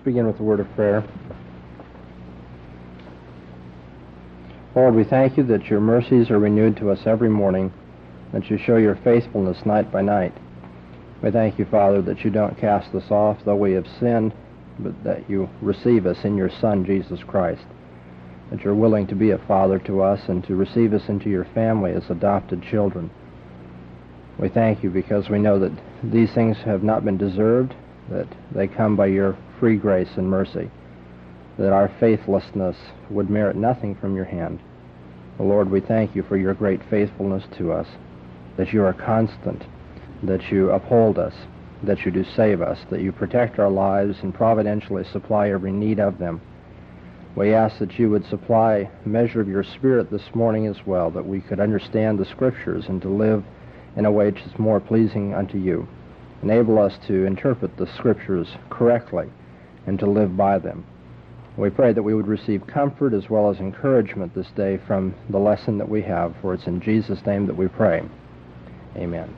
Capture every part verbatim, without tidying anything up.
begin with a word of prayer. Lord, we thank you that your mercies are renewed to us every morning, that you show your faithfulness night by night. We thank you, Father, that you don't cast us off, though we have sinned, but that you receive us in your Son, Jesus Christ, that you're willing to be a father to us and to receive us into your family as adopted children. We thank you because we know that these things have not been deserved, that they come by your free grace and mercy, that our faithlessness would merit nothing from your hand. Lord, we thank you for your great faithfulness to us, that you are constant, that you uphold us, that you do save us, that you protect our lives and providentially supply every need of them. We ask that you would supply a measure of your Spirit this morning as well, that we could understand the Scriptures and to live in a way which is more pleasing unto you. Enable us to interpret the Scriptures correctly and to live by them. We pray that we would receive comfort as well as encouragement this day from the lesson that we have, for it's in Jesus' name that we pray. Amen.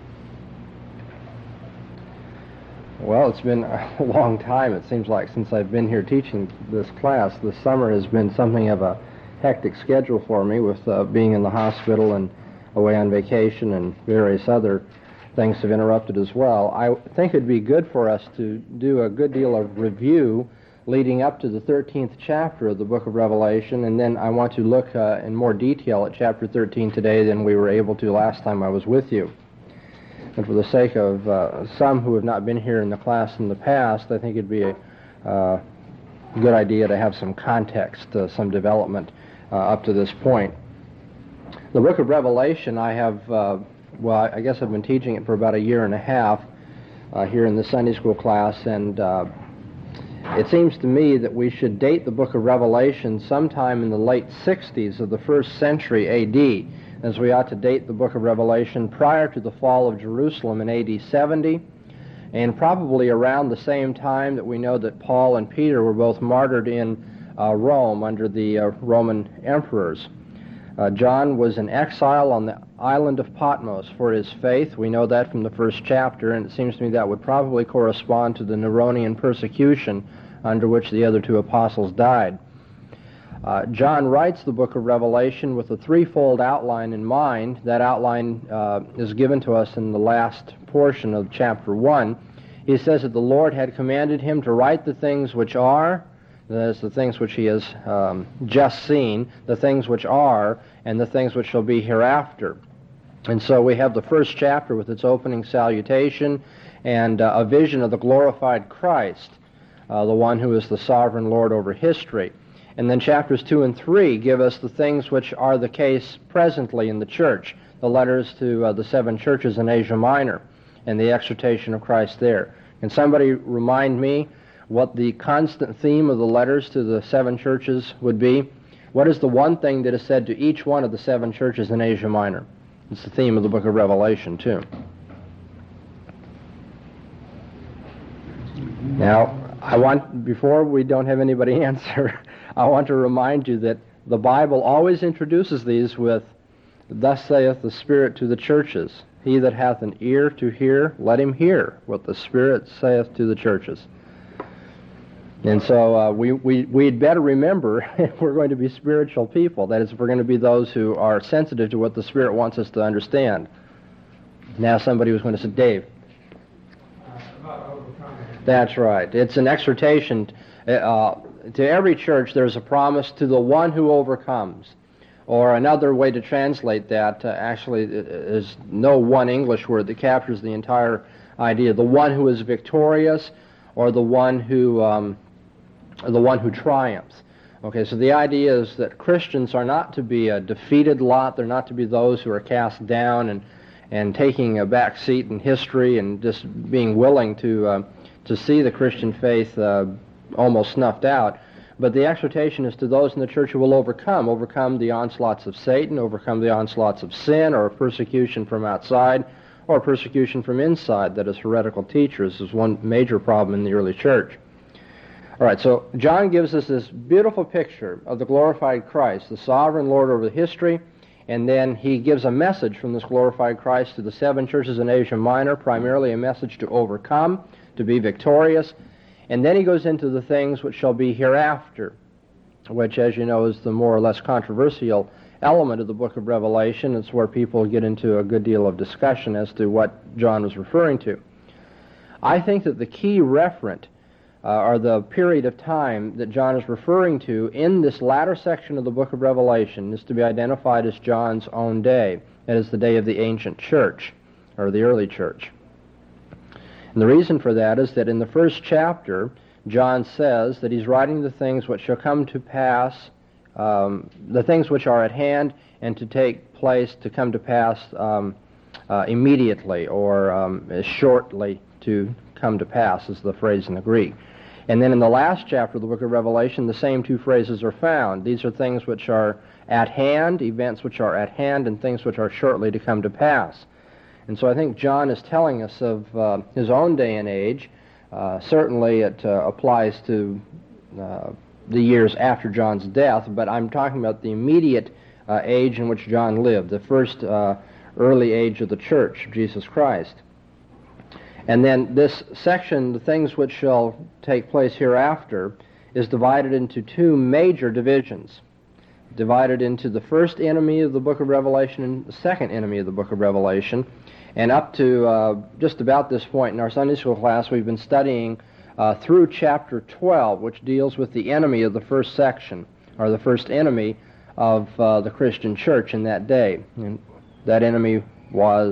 Well, it's been a long time, it seems like, since I've been here teaching this class. This summer has been something of a hectic schedule for me, with uh, being in the hospital and away on vacation, and various other things have interrupted as well. I think it'd be good for us to do a good deal of review leading up to the thirteenth chapter of the book of Revelation, and then I want to look uh, in more detail at chapter thirteen today than we were able to last time I was with you. And for the sake of uh, some who have not been here in the class in the past, I think it'd be a uh, good idea to have some context, uh, some development uh, up to this point. The book of Revelation, I have, uh, well, I guess I've been teaching it for about a year and a half uh, here in the Sunday school class, and uh, it seems to me that we should date the book of Revelation sometime in the late sixties of the first century A D, as we ought to date the book of Revelation prior to the fall of Jerusalem in A D seventy, and probably around the same time that we know that Paul and Peter were both martyred in uh, Rome under the uh, Roman emperors. Uh, John was in exile on the island of Patmos for his faith. We know that from the first chapter, and it seems to me that would probably correspond to the Neronian persecution under which the other two apostles died. Uh, John writes the book of Revelation with a threefold outline in mind. That outline uh, is given to us in the last portion of chapter one. He says that the Lord had commanded him to write the things which are, that is, the things which he has um, just seen, the things which are, and the things which shall be hereafter. And so we have the first chapter with its opening salutation and uh, a vision of the glorified Christ, uh, the one who is the sovereign Lord over history. And then chapters two and three give us the things which are the case presently in the church, the letters to uh, the seven churches in Asia Minor, and the exhortation of Christ there. Can somebody remind me what the constant theme of the letters to the seven churches would be? What is the one thing that is said to each one of the seven churches in Asia Minor? It's the theme of the book of Revelation, too. Now, I want, before we don't have anybody answer, I want to remind you that the Bible always introduces these with, "Thus saith the Spirit to the churches. He that hath an ear to hear, let him hear what the Spirit saith to the churches." And so uh, we, we, we'd better remember, if we're going to be spiritual people, that is, if we're going to be those who are sensitive to what the Spirit wants us to understand. Now somebody was going to say, Dave. That's right. It's an exhortation. Uh, to every church, there's a promise to the one who overcomes. Or another way to translate that uh, actually is no one English word that captures the entire idea. The one who is victorious, or the one who um, the one who triumphs. Okay, so the idea is that Christians are not to be a defeated lot. They're not to be those who are cast down and and taking a back seat in history and just being willing to uh, to see the Christian faith uh, almost snuffed out. But the exhortation is to those in the church who will overcome, overcome the onslaughts of Satan, overcome the onslaughts of sin, or persecution from outside, or persecution from inside, that is, heretical teachers, is one major problem in the early church. All right, so John gives us this beautiful picture of the glorified Christ, the sovereign Lord over history, and then he gives a message from this glorified Christ to the seven churches in Asia Minor, primarily a message to overcome, to be victorious. And then he goes into the things which shall be hereafter, which, as you know, is the more or less controversial element of the book of Revelation. It's where people get into a good deal of discussion as to what John was referring to. I think that the key referent, uh, or the period of time that John is referring to in this latter section of the book of Revelation, is to be identified as John's own day. That is the day of the ancient church, or the early church. And the reason for that is that in the first chapter, John says that he's writing the things which shall come to pass, um, the things which are at hand and to take place, to come to pass um, uh, immediately, or um, shortly to come to pass, is the phrase in the Greek. And then in the last chapter of the book of Revelation, the same two phrases are found. These are things which are at hand, events which are at hand, and things which are shortly to come to pass. And so I think John is telling us of uh, his own day and age. Uh, certainly it uh, applies to uh, the years after John's death, but I'm talking about the immediate uh, age in which John lived, the first uh, early age of the church of Jesus Christ. And then this section, the things which shall take place hereafter, is divided into two major divisions, divided into the first enemy of the book of Revelation and the second enemy of the book of Revelation. And up to uh, just about this point in our Sunday school class, we've been studying uh, through chapter twelve, which deals with the enemy of the first section, or the first enemy of uh, the Christian church in that day. And that enemy was...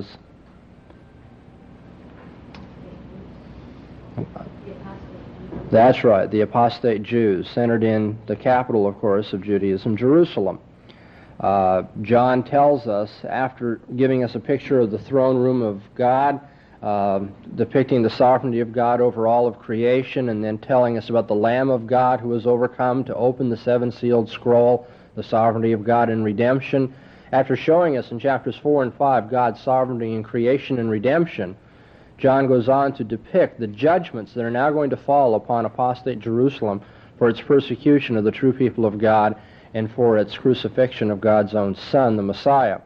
That's right, the apostate Jews, centered in the capital, of course, of Judaism, Jerusalem. Uh, John tells us, after giving us a picture of the throne room of God, uh, depicting the sovereignty of God over all of creation, and then telling us about the Lamb of God who was overcome to open the seven-sealed scroll, the sovereignty of God in redemption. After showing us in chapters four and five God's sovereignty in creation and redemption, John goes on to depict the judgments that are now going to fall upon apostate Jerusalem for its persecution of the true people of God and for its crucifixion of God's own Son, the Messiah.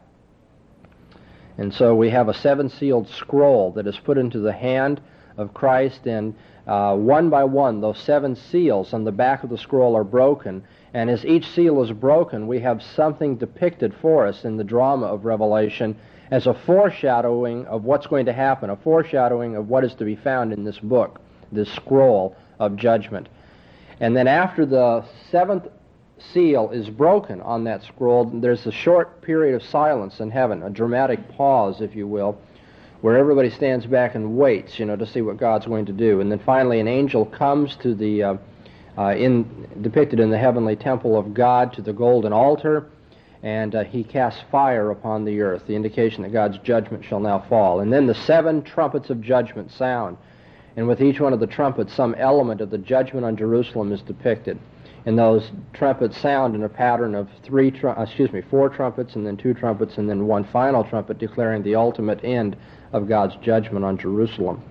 And so we have a seven-sealed scroll that is put into the hand of Christ, and uh, one by one those seven seals on the back of the scroll are broken. And as each seal is broken, we have something depicted for us in the drama of Revelation as a foreshadowing of what's going to happen, a foreshadowing of what is to be found in this book, this scroll of judgment. And then after the seventh seal is broken on that scroll, there's a short period of silence in heaven, a dramatic pause, if you will, where everybody stands back and waits, you know, to see what God's going to do. And then finally an angel comes to the, uh, uh, in depicted in the heavenly temple of God, to the golden altar, and uh, he casts fire upon the earth, the indication that God's judgment shall now fall. And then the seven trumpets of judgment sound, and with each one of the trumpets some element of the judgment on Jerusalem is depicted. And those trumpets sound in a pattern of three, tr- excuse me, four trumpets, and then two trumpets, and then one final trumpet declaring the ultimate end of God's judgment on Jerusalem.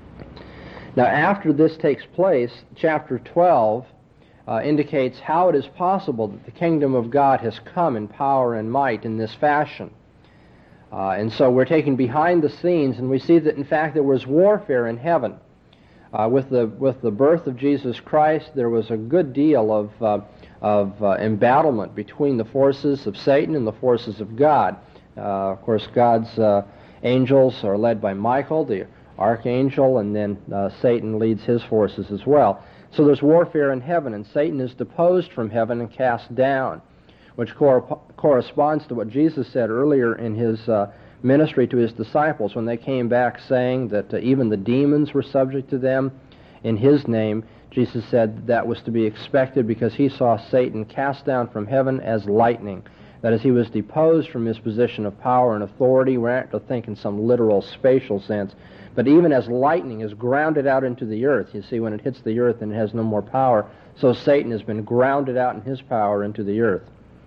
Now, after this takes place, chapter twelve uh, indicates how it is possible that the kingdom of God has come in power and might in this fashion. Uh, and so we're taken behind the scenes, and we see that, in fact, there was warfare in heaven. Uh, with the with the birth of Jesus Christ, there was a good deal of uh, of uh, embattlement between the forces of Satan and the forces of God. Uh, of course, God's uh, angels are led by Michael, the archangel, and then uh, Satan leads his forces as well. So there's warfare in heaven, and Satan is deposed from heaven and cast down, which cor- corresponds to what Jesus said earlier in his uh, ministry to his disciples when they came back saying that uh, even the demons were subject to them in his name. Jesus said that was to be expected because he saw Satan cast down from heaven as lightning. That is, he was deposed from his position of power and authority. We're not to think in some literal spatial sense, but even as lightning is grounded out into the earth. You see, when it hits the earth and it has no more power, so Satan has been grounded out in his power into the earth.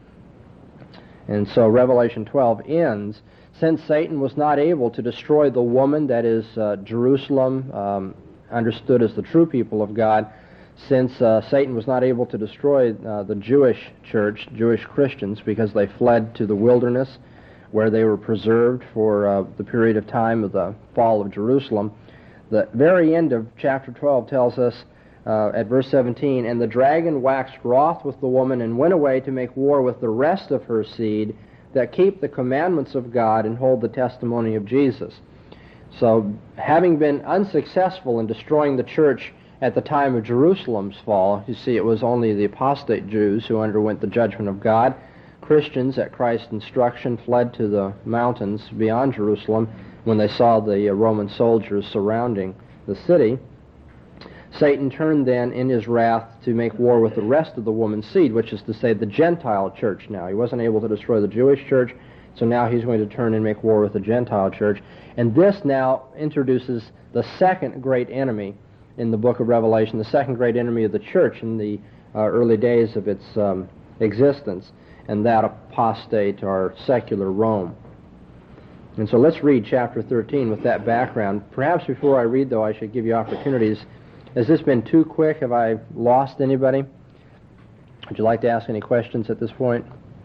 And so Revelation twelve ends, since Satan was not able to destroy the woman, that is uh, Jerusalem, um, understood as the true people of God, since uh, Satan was not able to destroy uh, the Jewish church, Jewish Christians, because they fled to the wilderness where they were preserved for uh, the period of time of the fall of Jerusalem, the very end of chapter twelve tells us uh, at verse seventeen, and the dragon waxed wroth with the woman and went away to make war with the rest of her seed that keep the commandments of God and hold the testimony of Jesus. So, having been unsuccessful in destroying the church at the time of Jerusalem's fall, you see it was only the apostate Jews who underwent the judgment of God. Christians, at Christ's instruction, fled to the mountains beyond Jerusalem when they saw the uh, Roman soldiers surrounding the city. Satan turned then in his wrath to make war with the rest of the woman's seed, which is to say the Gentile church now. He wasn't able to destroy the Jewish church, so now he's going to turn and make war with the Gentile church. And this now introduces the second great enemy in the book of Revelation, the second great enemy of the church in the uh, early days of its um, existence, and that apostate or secular Rome. And so let's read chapter thirteen with that background. Perhaps before I read, though, I should give you opportunities. Has this been too quick? Have I lost anybody? Would you like to ask any questions at this point?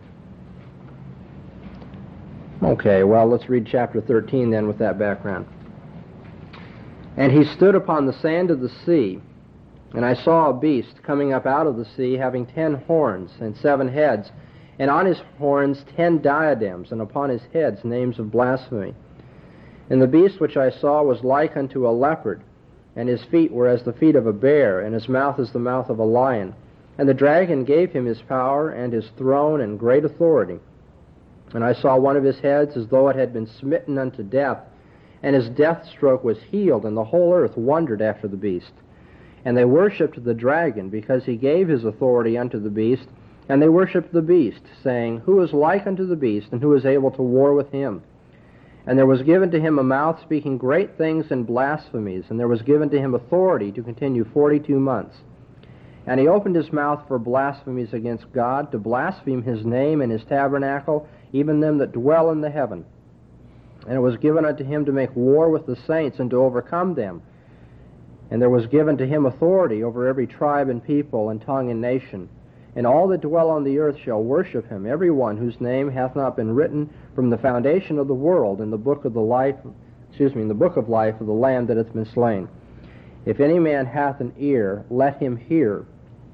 Okay, well, let's read chapter thirteen then with that background. And he stood upon the sand of the sea, and I saw a beast coming up out of the sea, having ten horns and seven heads, and on his horns ten diadems, and upon his heads names of blasphemy. And the beast which I saw was like unto a leopard, and his feet were as the feet of a bear, and his mouth as the mouth of a lion. And the dragon gave him his power, and his throne, and great authority. And I saw one of his heads as though it had been smitten unto death, and his death stroke was healed, and the whole earth wondered after the beast. And they worshipped the dragon, because he gave his authority unto the beast, and they worshipped the beast, saying, Who is like unto the beast, and who is able to war with him? And there was given to him a mouth speaking great things and blasphemies, and there was given to him authority to continue forty-two months. And he opened his mouth for blasphemies against God, to blaspheme his name and his tabernacle, even them that dwell in the heaven. And it was given unto him to make war with the saints and to overcome them. And there was given to him authority over every tribe and people and tongue and nation. And all that dwell on the earth shall worship him, every one whose name hath not been written from the foundation of the world in the book of the life, excuse me, in the book of life of the Lamb that hath been slain. If any man hath an ear, let him hear.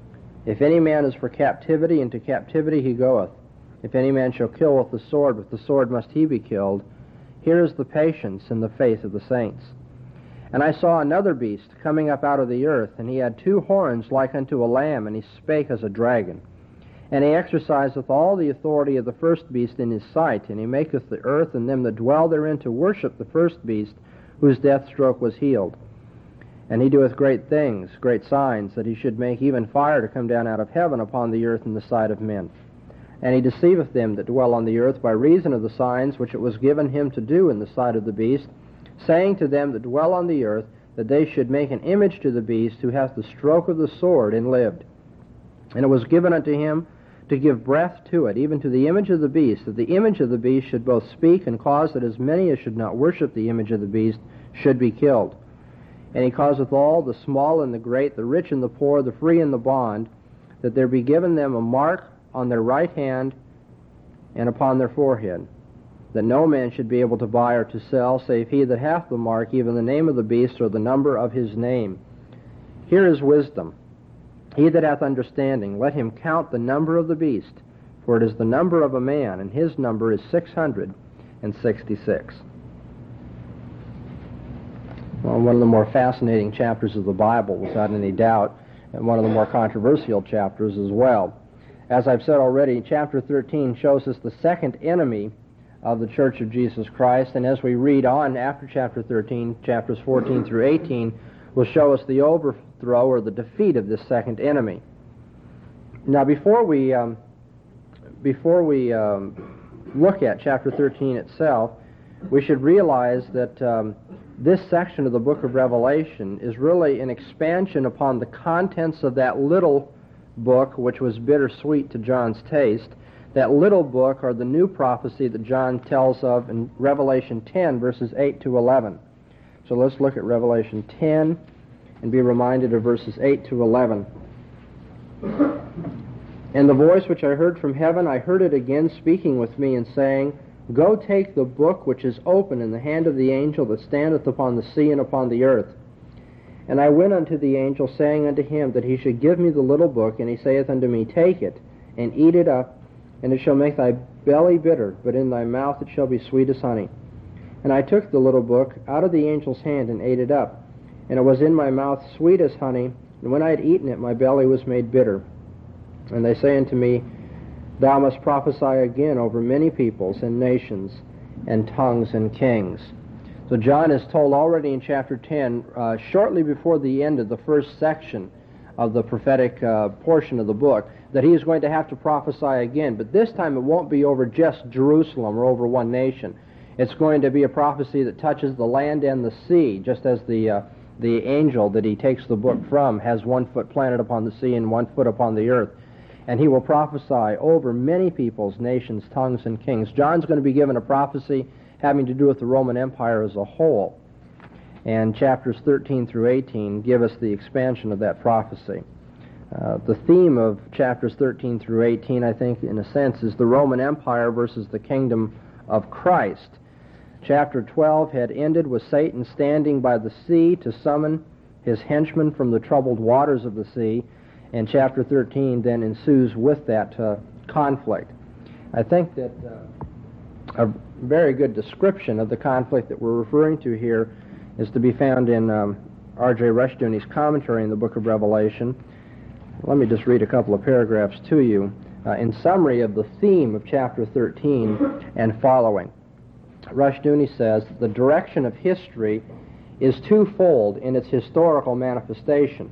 If any man is for captivity, into captivity he goeth. If any man shall kill with the sword, with the sword must he be killed. Here is the patience and the faith of the saints. And I saw another beast coming up out of the earth, and he had two horns like unto a lamb, and he spake as a dragon. And he exerciseth all the authority of the first beast in his sight, and he maketh the earth and them that dwell therein to worship the first beast, whose death stroke was healed. And he doeth great things, great signs, that he should make even fire to come down out of heaven upon the earth in the sight of men. And he deceiveth them that dwell on the earth by reason of the signs which it was given him to do in the sight of the beast, saying to them that dwell on the earth that they should make an image to the beast who hath the stroke of the sword and lived. And it was given unto him to give breath to it, even to the image of the beast, that the image of the beast should both speak and cause that as many as should not worship the image of the beast should be killed. And he causeth all, the small and the great, the rich and the poor, the free and the bond, that there be given them a mark on their right hand and upon their forehead, that no man should be able to buy or to sell, save he that hath the mark, even the name of the beast or the number of his name. Here is wisdom. He that hath understanding, let him count the number of the beast, for it is the number of a man, and his number is six hundred and sixty-six. Well, one of the more fascinating chapters of the Bible, without any doubt, and one of the more controversial chapters as well. As I've said already, chapter thirteen shows us the second enemy of the Church of Jesus Christ, and as we read on after chapter thirteen, chapters fourteen through eighteen will show us the overthrow or the defeat of this second enemy. Now, before we um, before we um, look at chapter thirteen itself, we should realize that um, this section of the book of Revelation is really an expansion upon the contents of that little book, which was bittersweet to John's taste. That little book, or the new prophecy that John tells of in Revelation ten, verses eight to eleven. So let's look at Revelation ten and be reminded of verses eight to eleven. And the voice which I heard from heaven, I heard it again speaking with me and saying, Go take the book which is open in the hand of the angel that standeth upon the sea and upon the earth. And I went unto the angel, saying unto him that he should give me the little book, and he saith unto me, Take it, and eat it up, and it shall make thy belly bitter, but in thy mouth it shall be sweet as honey. And I took the little book out of the angel's hand, and ate it up, and it was in my mouth sweet as honey, and when I had eaten it, my belly was made bitter. And they say unto me, Thou must prophesy again over many peoples, and nations, and tongues, and kings. So John is told already in chapter ten, uh, shortly before the end of the first section of the prophetic uh, portion of the book, that he is going to have to prophesy again. But this time it won't be over just Jerusalem or over one nation. It's going to be a prophecy that touches the land and the sea, just as the uh, the angel that he takes the book from has one foot planted upon the sea and one foot upon the earth. And he will prophesy over many peoples, nations, tongues, and kings. John's going to be given a prophecy having to do with the Roman Empire as a whole. And chapters thirteen through eighteen give us the expansion of that prophecy. Uh, the theme of chapters thirteen through eighteen, I think, in a sense, is the Roman Empire versus the kingdom of Christ. Chapter twelve had ended with Satan standing by the sea to summon his henchmen from the troubled waters of the sea, and chapter thirteen then ensues with that uh, conflict. I think that uh, a very good description of the conflict that we're referring to here is to be found in um, R J Rushdoony's commentary in the book of Revelation. Let me just read a couple of paragraphs to you uh, in summary of the theme of chapter thirteen and following. Rushdoony says, the direction of history is twofold in its historical manifestation.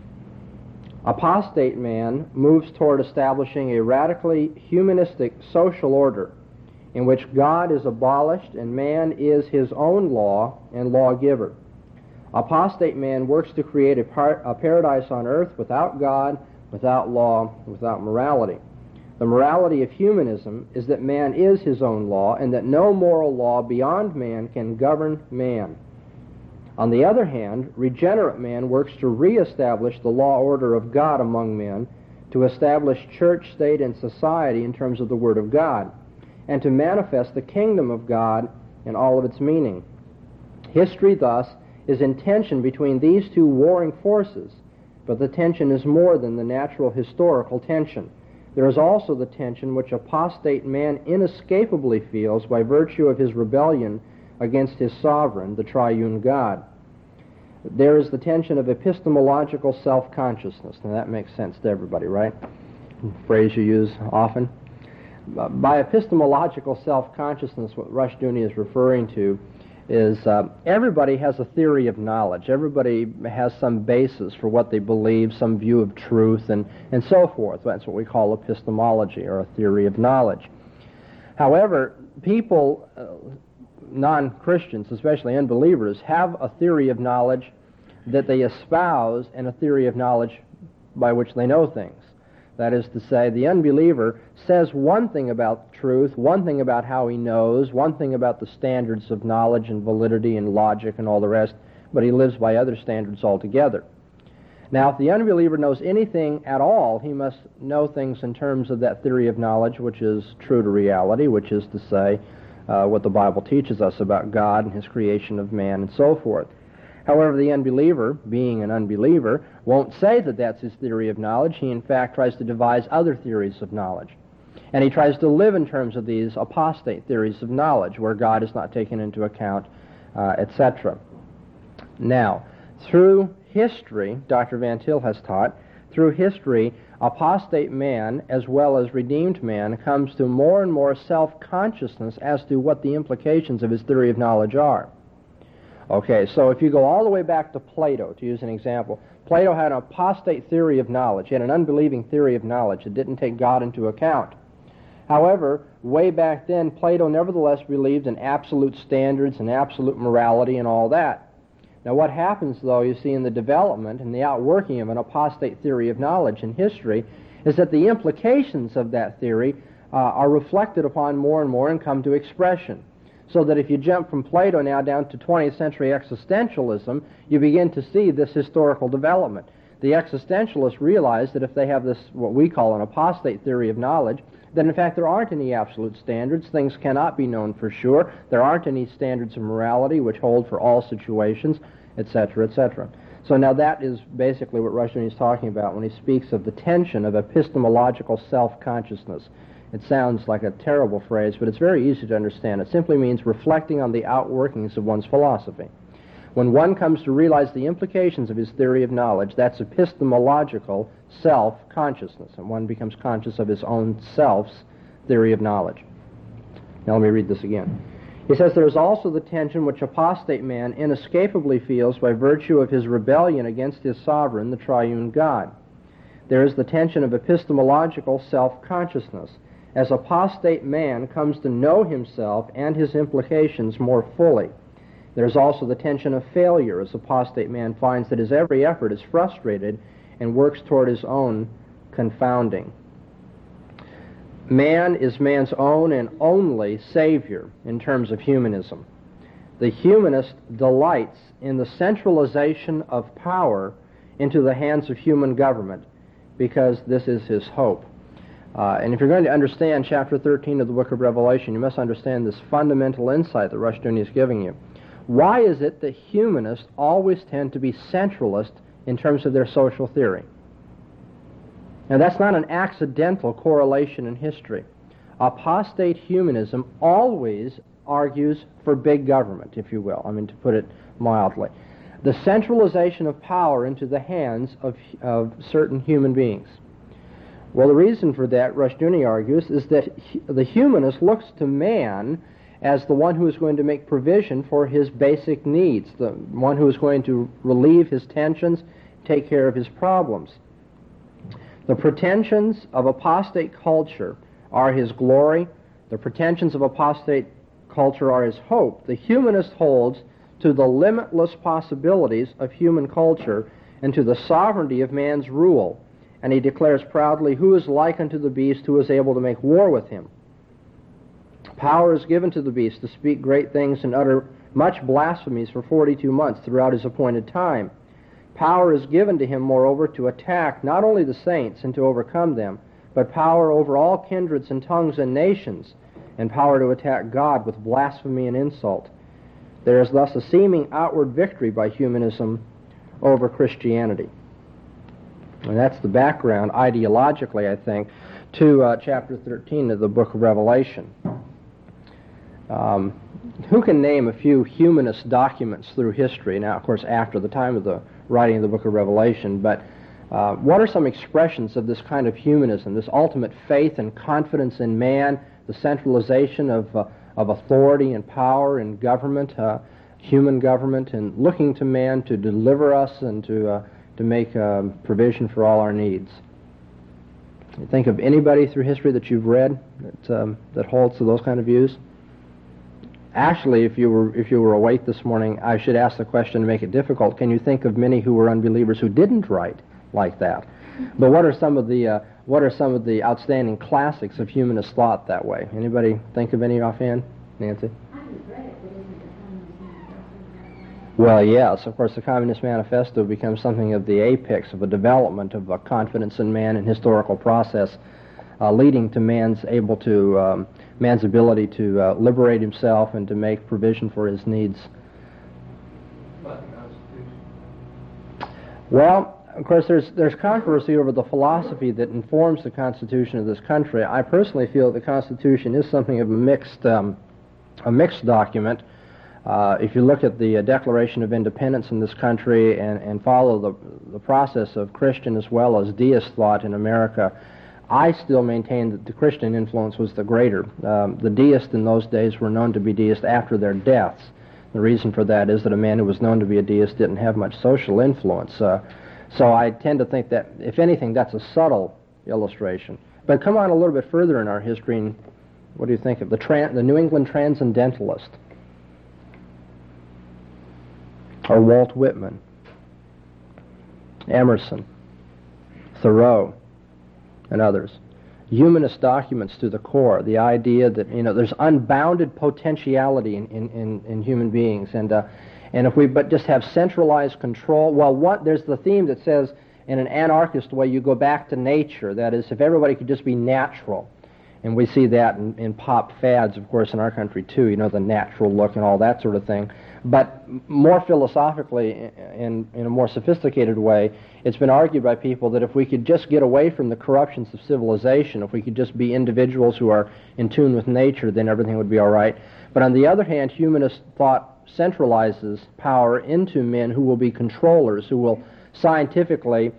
Apostate man moves toward establishing a radically humanistic social order in which God is abolished and man is his own law and lawgiver. Apostate man works to create a, par- a paradise on earth without God, without law, without morality. The morality of humanism is that man is his own law and that no moral law beyond man can govern man. On the other hand, regenerate man works to reestablish the law order of God among men, to establish church, state, and society in terms of the Word of God, and to manifest the kingdom of God in all of its meaning. History, thus, is in tension between these two warring forces, but the tension is more than the natural historical tension. There is also the tension which apostate man inescapably feels by virtue of his rebellion against his sovereign, the triune God. There is the tension of epistemological self-consciousness. Now that makes sense to everybody, right? Phrase you use often. By epistemological self-consciousness, what Rushdoony is referring to is uh, everybody has a theory of knowledge. Everybody has some basis for what they believe, some view of truth, and, and so forth. That's what we call epistemology, or a theory of knowledge. However, people, uh, non-Christians, especially unbelievers, have a theory of knowledge that they espouse and a theory of knowledge by which they know things. That is to say, the unbeliever says one thing about truth, one thing about how he knows, one thing about the standards of knowledge and validity and logic and all the rest, but he lives by other standards altogether. Now, if the unbeliever knows anything at all, he must know things in terms of that theory of knowledge, which is true to reality, which is to say, uh, what the Bible teaches us about God and his creation of man and so forth. However, the unbeliever, being an unbeliever, won't say that that's his theory of knowledge. He, in fact, tries to devise other theories of knowledge. And he tries to live in terms of these apostate theories of knowledge, where God is not taken into account, uh, et cetera. Now, through history, Doctor Van Til has taught, through history, apostate man, as well as redeemed man, comes to more and more self-consciousness as to what the implications of his theory of knowledge are. Okay, so if you go all the way back to Plato, to use an example, Plato had an apostate theory of knowledge. He had an unbelieving theory of knowledge. It didn't take God into account. However, way back then, Plato nevertheless believed in absolute standards and absolute morality and all that. Now what happens, though, you see, in the development and the outworking of an apostate theory of knowledge in history is that the implications of that theory uh, are reflected upon more and more and come to expression. So that if you jump from Plato now down to twentieth century existentialism, you begin to see this historical development. The existentialists realize that if they have this, what we call an apostate theory of knowledge, that in fact there aren't any absolute standards, things cannot be known for sure, there aren't any standards of morality which hold for all situations, et cetera, et cetera. So now that is basically what Rushdoony is talking about when he speaks of the tension of epistemological self-consciousness. It sounds like a terrible phrase, but it's very easy to understand. It simply means reflecting on the outworkings of one's philosophy. When one comes to realize the implications of his theory of knowledge, that's epistemological self-consciousness, and one becomes conscious of his own self's theory of knowledge. Now let me read this again. He says, there is also the tension which apostate man inescapably feels by virtue of his rebellion against his sovereign, the triune God. There is the tension of epistemological self-consciousness, as apostate man comes to know himself and his implications more fully. There is also the tension of failure, as apostate man finds that his every effort is frustrated and works toward his own confounding. Man is man's own and only savior in terms of humanism. The humanist delights in the centralization of power into the hands of human government because this is his hope. Uh, and if you're going to understand chapter thirteen of the book of Revelation, you must understand this fundamental insight that Rushdoony is giving you. Why is it that humanists always tend to be centralist in terms of their social theory? Now, that's not an accidental correlation in history. Apostate humanism always argues for big government, if you will, I mean, to put it mildly. The centralization of power into the hands of, of certain human beings. Well, the reason for that, Rushdoony argues, is that the humanist looks to man as the one who is going to make provision for his basic needs, the one who is going to relieve his tensions, take care of his problems. The pretensions of apostate culture are his glory. The pretensions of apostate culture are his hope. The humanist holds to the limitless possibilities of human culture and to the sovereignty of man's rule. And he declares proudly, who is like unto the beast who is able to make war with him? Power is given to the beast to speak great things and utter much blasphemies for forty-two months throughout his appointed time. Power is given to him, moreover, to attack not only the saints and to overcome them, but power over all kindreds and tongues and nations, and power to attack God with blasphemy and insult. There is thus a seeming outward victory by humanism over Christianity. And that's the background, ideologically, I think, to uh, chapter thirteen of the book of Revelation. Um, who can name a few humanist documents through history? Now, of course, after the time of the writing of the book of Revelation, but uh, what are some expressions of this kind of humanism, this ultimate faith and confidence in man, the centralization of, uh, of authority and power in government, uh, human government, and looking to man to deliver us and to, uh, to make um, provision for all our needs? You think of anybody through history that you've read that, um, that holds to those kind of views? Actually, if you were if you were awake this morning, I should ask the question to make it difficult. Can you think of many who were unbelievers who didn't write like that? But what are some of the uh, what are some of the outstanding classics of humanist thought that way? Anybody think of any offhand? Nancy? I haven't read it, but isn't the Communist Manifesto? Well, yes. Of course, the Communist Manifesto becomes something of the apex of a development of a confidence in man and historical process, uh, leading to man's able to. Um, man's ability to uh, liberate himself and to make provision for his needs. About the Constitution? Well, of course, there's there's controversy over the philosophy that informs the Constitution of this country. I personally feel that the Constitution is something of a mixed um, a mixed document. Uh, if you look at the uh, Declaration of Independence in this country and, and follow the the process of Christian as well as deist thought in America, I still maintain that the Christian influence was the greater. Um, the deists in those days were known to be deists after their deaths. The reason for that is that a man who was known to be a deist didn't have much social influence. Uh, so I tend to think that, if anything, that's a subtle illustration. But come on a little bit further in our history, and what do you think of the, tran- the New England Transcendentalist? Or Walt Whitman, Emerson, Thoreau, and others. Humanist documents to the core, the idea that, you know, there's unbounded potentiality in, in, in, in human beings, and uh, and if we but just have centralized control, well, what there's the theme that says, in an anarchist way, you go back to nature. That is, if everybody could just be natural, And we see that in, in pop fads, of course, in our country too, you know, the natural look and all that sort of thing. But more philosophically, in, in a more sophisticated way, it's been argued by people that if we could just get away from the corruptions of civilization, if we could just be individuals who are in tune with nature, then everything would be all right. But on the other hand, humanist thought centralizes power into men who will be controllers, who will scientifically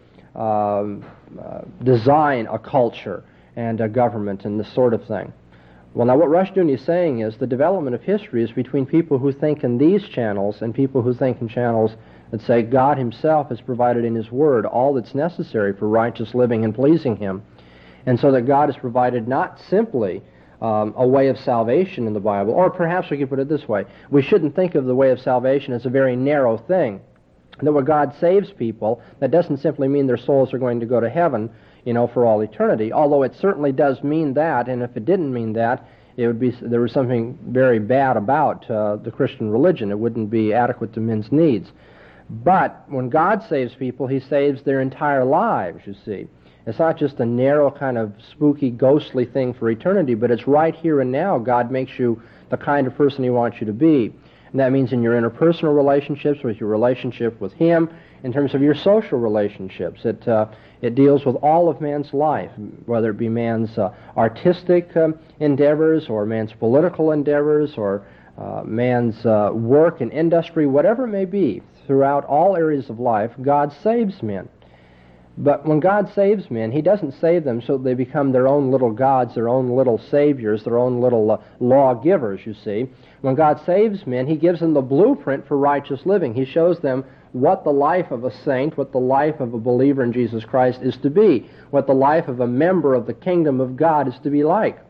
um, uh, design a culture and a government and this sort of thing. Well, now what Rushdoony is saying is the development of history is between people who think in these channels and people who think in channels that say God himself has provided in his word all that's necessary for righteous living and pleasing him. And so that God has provided not simply um, a way of salvation in the Bible, or perhaps we could put it this way, we shouldn't think of the way of salvation as a very narrow thing. That when God saves people, that doesn't simply mean their souls are going to go to heaven, you know, for all eternity, although it certainly does mean that, and if it didn't mean that, it would be, there was something very bad about uh, the Christian religion. It wouldn't be adequate to men's needs. But when God saves people, he saves their entire lives, you see. It's not just a narrow kind of spooky, ghostly thing for eternity, but it's right here and now. God makes you the kind of person he wants you to be. And that means in your interpersonal relationships, with your relationship with him, in terms of your social relationships. It, uh, it deals with all of man's life, whether it be man's uh, artistic um, endeavors or man's political endeavors or uh, man's uh, work and industry, whatever it may be. Throughout all areas of life, God saves men. But when God saves men, he doesn't save them so they become their own little gods, their own little saviors, their own little uh, lawgivers, you see. When God saves men, he gives them the blueprint for righteous living. He shows them what the life of a saint, what the life of a believer in Jesus Christ is to be, what the life of a member of the kingdom of God is to be like.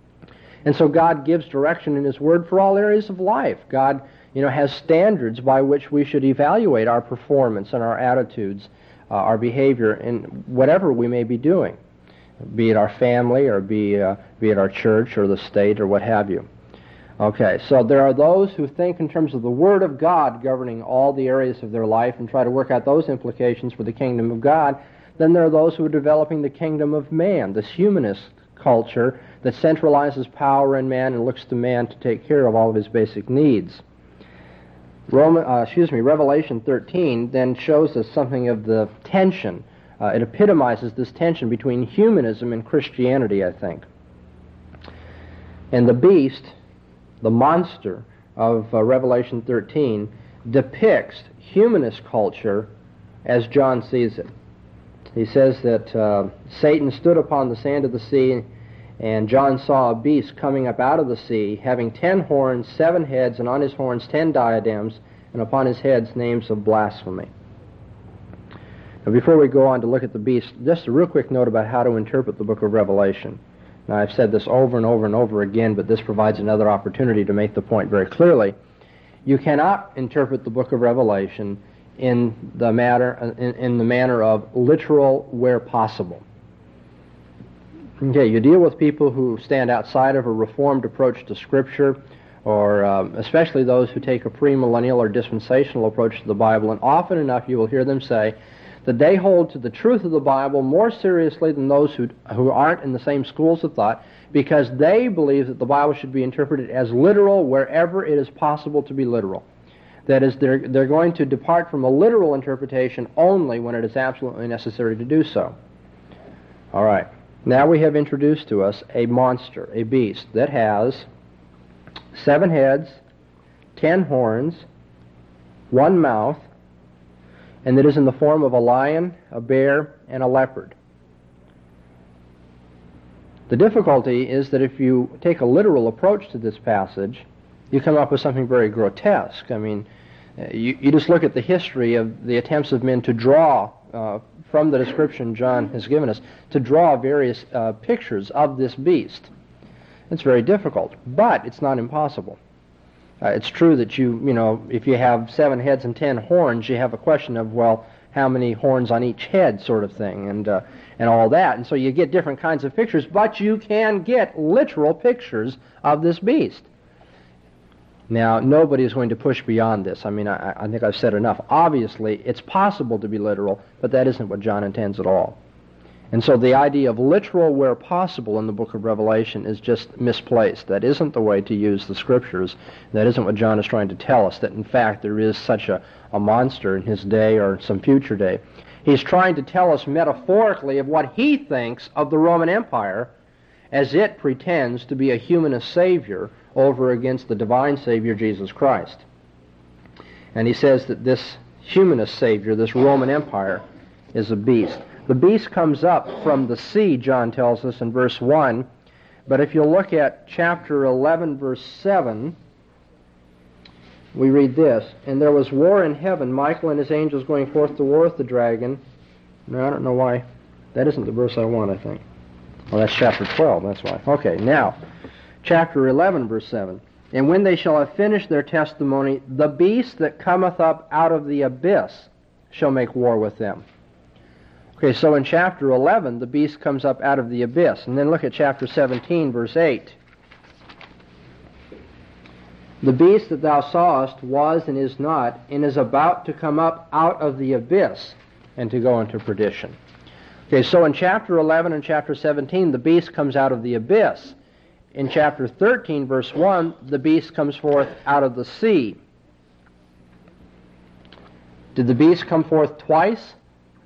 And so God gives direction in his word for all areas of life. God, you know, has standards by which we should evaluate our performance and our attitudes, uh, our behavior in whatever we may be doing, be it our family or be, uh, be it our church or the state or what have you. Okay, so there are those who think in terms of the Word of God governing all the areas of their life and try to work out those implications for the kingdom of God. Then there are those who are developing the kingdom of man, this humanist culture that centralizes power in man and looks to man to take care of all of his basic needs. Roman, uh, excuse me, Revelation thirteen then shows us something of the tension. Uh, it epitomizes this tension between humanism and Christianity, I think. And the beast, the monster of uh, Revelation thirteen, depicts humanist culture as John sees it. He says that uh, Satan stood upon the sand of the sea, and John saw a beast coming up out of the sea, having ten horns, seven heads, and on his horns ten diadems, and upon his heads names of blasphemy. Now, before we go on to look at the beast, just a real quick note about how to interpret the book of Revelation. Now, I've said this over and over and over again, but this provides another opportunity to make the point very clearly. You cannot interpret the book of Revelation in the matter in, in the manner of literal where possible. Okay, you deal with people who stand outside of a reformed approach to Scripture, or um, especially those who take a premillennial or dispensational approach to the Bible, and often enough you will hear them say that they hold to the truth of the Bible more seriously than those who, who aren't in the same schools of thought, because they believe that the Bible should be interpreted as literal wherever it is possible to be literal. That is, they're, they're going to depart from a literal interpretation only when it is absolutely necessary to do so. All right. Now we have introduced to us a monster, a beast, that has seven heads, ten horns, one mouth, and that is in the form of a lion, a bear, and a leopard. The difficulty is that if you take a literal approach to this passage, you come up with something very grotesque. I mean, you, you just look at the history of the attempts of men to draw, uh, from the description John has given us, to draw various uh, pictures of this beast. It's very difficult, but it's not impossible. Uh, it's true that you, you know, if you have seven heads and ten horns, you have a question of, well, how many horns on each head sort of thing, and uh, and all that. And so you get different kinds of pictures, but you can get literal pictures of this beast. Now, nobody is going to push beyond this. I mean, I, I think I've said enough. Obviously, it's possible to be literal, but that isn't what John intends at all. And so the idea of literal where possible in the book of Revelation is just misplaced. That isn't the way to use the Scriptures. That isn't what John is trying to tell us, that in fact there is such a, a monster in his day or some future day. He's trying to tell us metaphorically of what he thinks of the Roman Empire as it pretends to be a humanist savior over against the divine Savior, Jesus Christ. And he says that this humanist savior, this Roman Empire, is a beast. The beast comes up from the sea, John tells us in verse one, but if you look at chapter eleven, verse seven, we read this, and there was war in heaven, Michael and his angels going forth to war with the dragon. Now, I don't know why. That isn't the verse I want, I think. Well, that's chapter twelve, that's why. Okay, now, chapter eleven, verse seven. And when they shall have finished their testimony, the beast that cometh up out of the abyss shall make war with them. Okay, so in chapter eleven, the beast comes up out of the abyss. And then look at chapter seventeen, verse eight. The beast that thou sawest was and is not, and is about to come up out of the abyss and to go into perdition. Okay, so in chapter eleven and chapter seventeen, the beast comes out of the abyss. In chapter thirteen, verse one, the beast comes forth out of the sea. Did the beast come forth twice?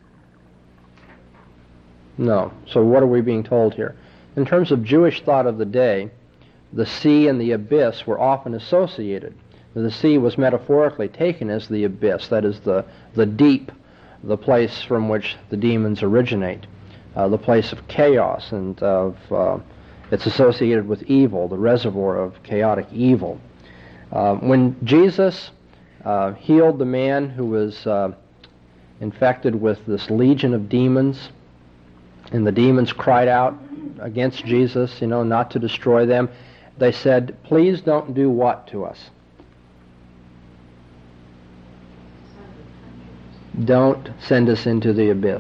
No. So what are we being told here? In terms of Jewish thought of the day, the sea and the abyss were often associated. The sea was metaphorically taken as the abyss, that is the, the deep, the place from which the demons originate, uh, the place of chaos, and of uh, it's associated with evil, the reservoir of chaotic evil. Uh, when Jesus uh, healed the man who was uh, infected with this legion of demons, and the demons cried out against Jesus, you know, not to destroy them, they said, please don't do what to us? Don't send us into the abyss.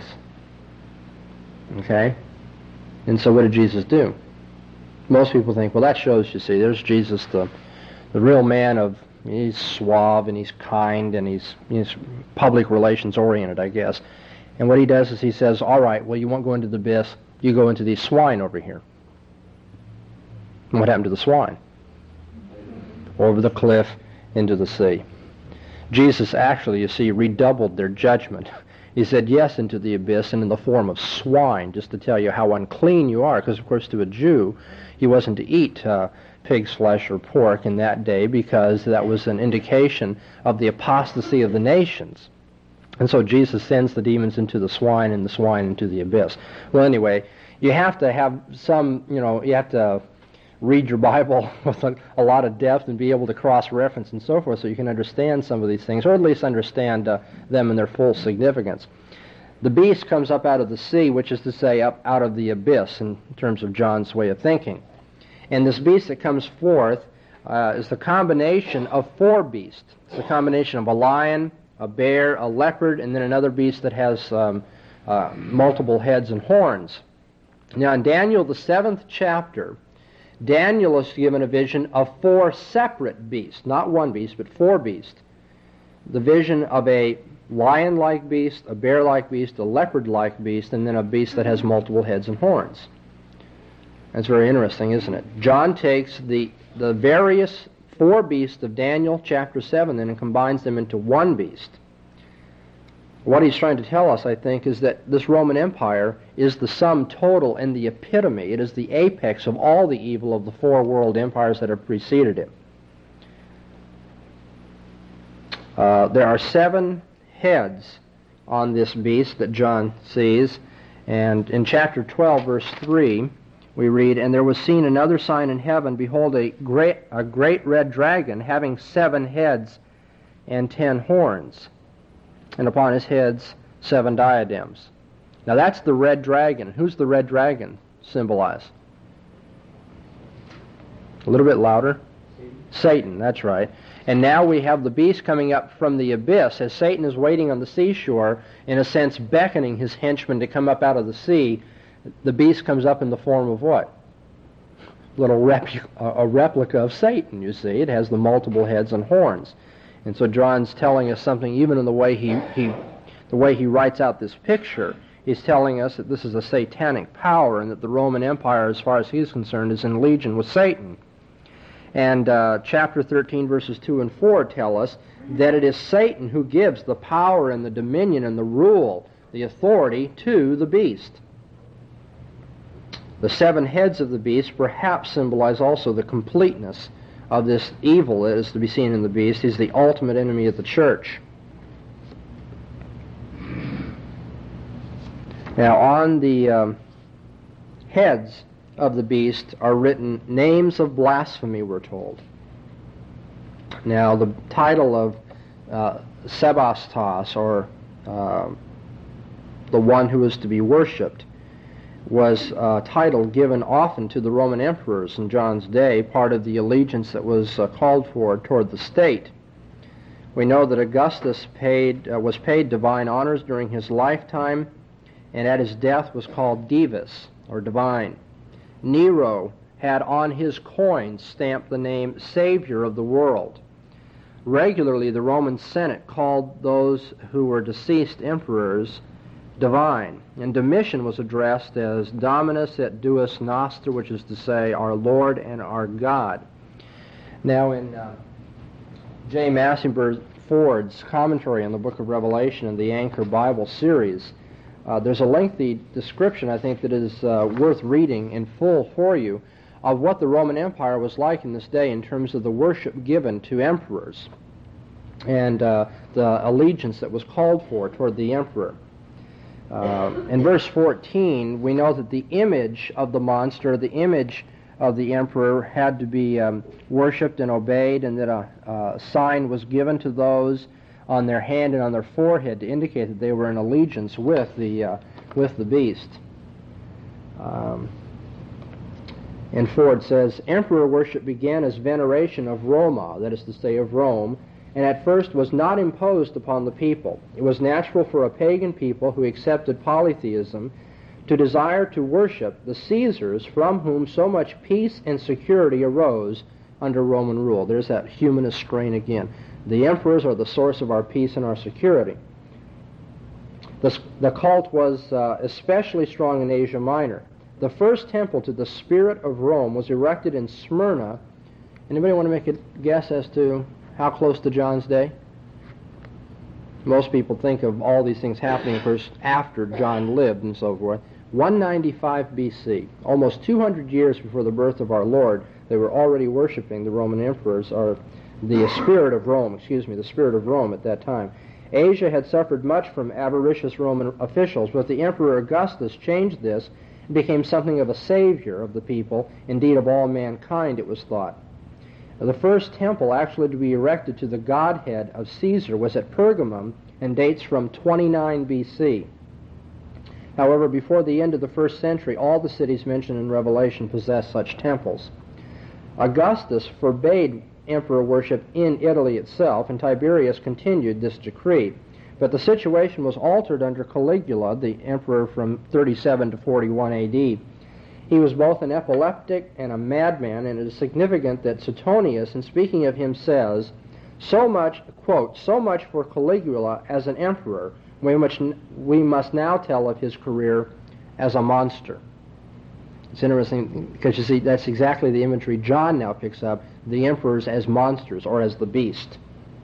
Okay? And so what did Jesus do? Most people think, well, that shows, you see, there's Jesus, the the real man of, he's suave and he's kind and he's, he's public relations oriented, I guess. And what he does is he says, all right, well, you won't go into the abyss, you go into these swine over here. And what happened to the swine? Over the cliff into the sea. Jesus actually, you see, redoubled their judgment. He said yes into the abyss and in the form of swine, just to tell you how unclean you are, because of course to a Jew, he wasn't to eat uh, pig's flesh or pork in that day because that was an indication of the apostasy of the nations. And so Jesus sends the demons into the swine and the swine into the abyss. Well, anyway, you have to have some, you know, you have to read your Bible with a, a lot of depth and be able to cross-reference and so forth so you can understand some of these things, or at least understand uh, them in their full significance. The beast comes up out of the sea, which is to say up out of the abyss in terms of John's way of thinking. And this beast that comes forth uh, is the combination of four beasts. It's the combination of a lion, a bear, a leopard, and then another beast that has um, uh, multiple heads and horns. Now in Daniel, the seventh chapter, Daniel is given a vision of four separate beasts, not one beast, but four beasts. The vision of a lion-like beast, a bear-like beast, a leopard-like beast, and then a beast that has multiple heads and horns. That's very interesting, isn't it? John takes the, the various four beasts of Daniel chapter seven then and combines them into one beast. What he's trying to tell us, I think, is that this Roman Empire is the sum total and the epitome. It is the apex of all the evil of the four world empires that have preceded it. Uh, there are seven heads on this beast that John sees, and in chapter twelve, verse three, we read, and there was seen another sign in heaven, behold, a great, a great red dragon, having seven heads and ten horns, and upon his heads seven diadems. Now that's the red dragon. Who's the red dragon symbolize? A little bit louder. Satan. Satan, that's right. And now we have the beast coming up from the abyss as Satan is waiting on the seashore, in a sense beckoning his henchmen to come up out of the sea. The beast comes up in the form of what? Little repu- a replica of Satan, you see. It has the multiple heads and horns. And so John's telling us something, even in the way he, he, the way he writes out this picture, He's telling us that this is a satanic power and that the Roman Empire, as far as he's concerned, is in legion with Satan. And uh, chapter thirteen, verses two and four tell us that it is Satan who gives the power and the dominion and the rule, the authority, to the beast. The seven heads of the beast perhaps symbolize also the completeness of this evil that is to be seen in the beast. He's the ultimate enemy of the church. Now, on the um, heads of the beast are written names of blasphemy, we're told. Now, the title of uh, Sebastos, or uh, the one who is to be worshipped, was a title given often to the Roman emperors in John's day, part of the allegiance that was uh, called for toward the state. We know that Augustus paid uh, was paid divine honors during his lifetime, and at his death was called Divus, or divine. Nero had on his coins stamped the name Savior of the world. Regularly, the Roman Senate called those who were deceased emperors divine, and Domitian was addressed as Dominus et Deus Noster, which is to say, our Lord and our God. Now, in uh, J. Massenburg Ford's commentary on the book of Revelation in the Anchor Bible series, uh, there's a lengthy description, I think, that is uh, worth reading in full for you, of what the Roman Empire was like in this day in terms of the worship given to emperors and uh, the allegiance that was called for toward the emperor. Uh, in verse fourteen, we know that the image of the monster, the image of the emperor, had to be um, worshipped and obeyed, and that a, a sign was given to those on their hand and on their forehead to indicate that they were in allegiance with the uh, with the beast. Um, and Ford says, emperor worship began as veneration of Roma, that is to say, of Rome, and at first was not imposed upon the people. It was natural for a pagan people who accepted polytheism to desire to worship the Caesars from whom so much peace and security arose under Roman rule. There's that humanist strain again. The emperors are the source of our peace and our security. The, the cult was uh, especially strong in Asia Minor. The first temple to the spirit of Rome was erected in Smyrna. Anybody want to make a guess as to how close to John's day? Most people think of all these things happening, of course, after John lived and so forth. one ninety-five B C, almost two hundred years before the birth of our Lord, they were already worshiping the Roman emperors, or the spirit of Rome, excuse me, the spirit of Rome at that time. Asia had suffered much from avaricious Roman officials, but the Emperor Augustus changed this and became something of a savior of the people, indeed of all mankind, it was thought. The first temple actually to be erected to the godhead of Caesar was at Pergamum and dates from twenty-nine B C. However, before the end of the first century, all the cities mentioned in Revelation possessed such temples. Augustus forbade emperor worship in Italy itself, and Tiberius continued this decree. But the situation was altered under Caligula, the emperor from thirty-seven to forty-one A D. He was both an epileptic and a madman, and it is significant that Suetonius, in speaking of him, says, so much, quote, so much for Caligula as an emperor, we must, we must now tell of his career as a monster. It's interesting because, you see, that's exactly the imagery John now picks up, the emperors as monsters or as the beast.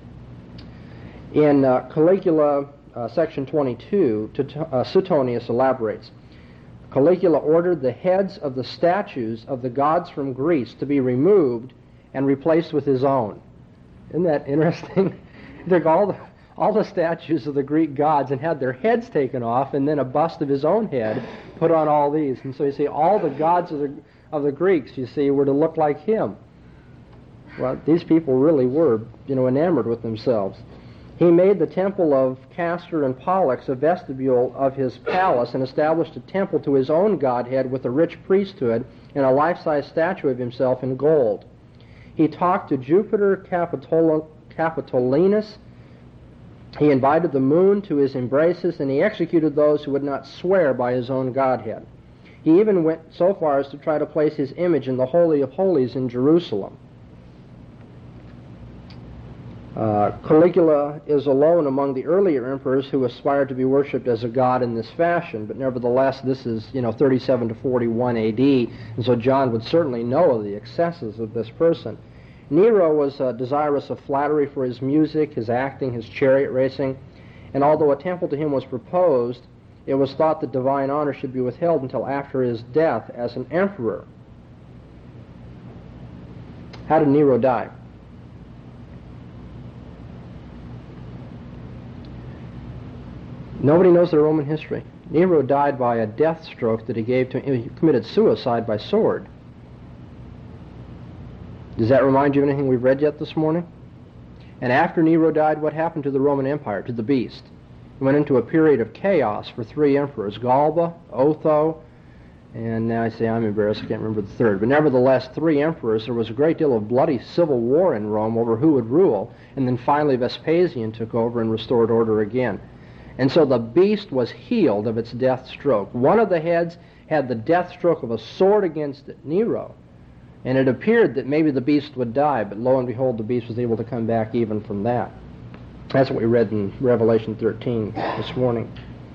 In uh, Caligula, uh, section twenty-two, uh, Suetonius elaborates, Caligula ordered the heads of the statues of the gods from Greece to be removed and replaced with his own. Isn't that interesting? He took all the, all the statues of the Greek gods and had their heads taken off, and then a bust of his own head put on all these. And so you see, all the gods of the, of the Greeks, you see, were to look like him. Well, these people really were, you know, enamored with themselves. He made the temple of Castor and Pollux a vestibule of his palace and established a temple to his own godhead with a rich priesthood and a life-size statue of himself in gold. He talked to Jupiter Capitol- Capitolinus. He invited the moon to his embraces, and he executed those who would not swear by his own godhead. He even went so far as to try to place his image in the Holy of Holies in Jerusalem. Uh, Caligula is alone among the earlier emperors who aspired to be worshipped as a god in this fashion, but nevertheless this is, you know, thirty-seven to forty-one A D, and so John would certainly know of the excesses of this person. Nero was uh, desirous of flattery for his music, his acting, his chariot racing, and although a temple to him was proposed, it was thought that divine honor should be withheld until after his death as an emperor. How did Nero die? Nobody knows the Roman history. Nero died by a death stroke that he gave to him. He committed suicide by sword. Does that remind you of anything we've read yet this morning? And after Nero died, what happened to the Roman Empire, to the beast? It went into a period of chaos for three emperors, Galba, Otho, and now I say I'm embarrassed, I can't remember the third. But nevertheless, three emperors. There was a great deal of bloody civil war in Rome over who would rule, and then finally Vespasian took over and restored order again. And so the beast was healed of its death stroke. One of the heads had the death stroke of a sword against it, Nero. And it appeared that maybe the beast would die, but lo and behold, the beast was able to come back even from that. That's what we read in Revelation thirteen this morning.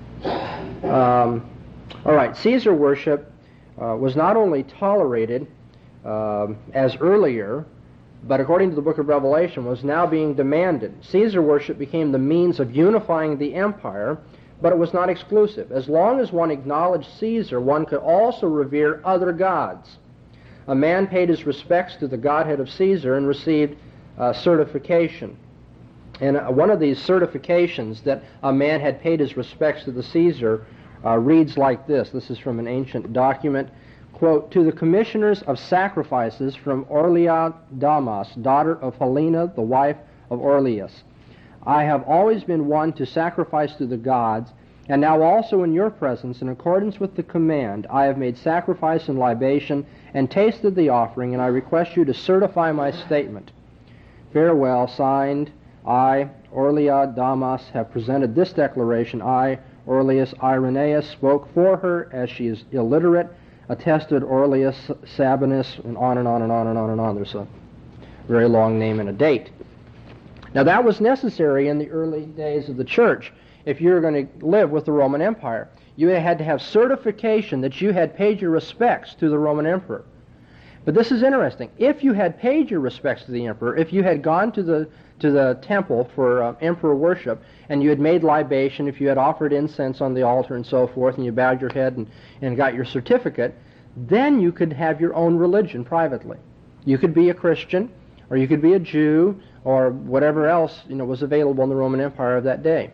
Um, all right, Caesar worship uh, was not only tolerated uh, as earlier, but according to the book of Revelation, was now being demanded. Caesar worship became the means of unifying the empire, but it was not exclusive. As long as one acknowledged Caesar, one could also revere other gods. A man paid his respects to the godhead of Caesar and received uh, certification. And uh, one of these certifications that a man had paid his respects to the Caesar uh, reads like this. This is from an ancient document. Quote, "To the commissioners of sacrifices from Orlia Damas, daughter of Helena, the wife of Orleus. I have always been one to sacrifice to the gods, and now also in your presence, in accordance with the command, I have made sacrifice and libation and tasted the offering, and I request you to certify my statement. Farewell, signed, I, Orlia Damas, have presented this declaration. I, Orleus Irenaeus, spoke for her as she is illiterate, attested Orleus Sabinus," and on and on and on and on and on. There's a very long name and a date. Now that was necessary in the early days of the church. If you were going to live with the Roman Empire, you had to have certification that you had paid your respects to the Roman emperor. But this is interesting. If you had paid your respects to the emperor, if you had gone to the to the temple for uh, emperor worship, and you had made libation, if you had offered incense on the altar and so forth, and you bowed your head and, and got your certificate, then you could have your own religion privately. You could be a Christian, or you could be a Jew, or whatever else, you know, was available in the Roman Empire of that day.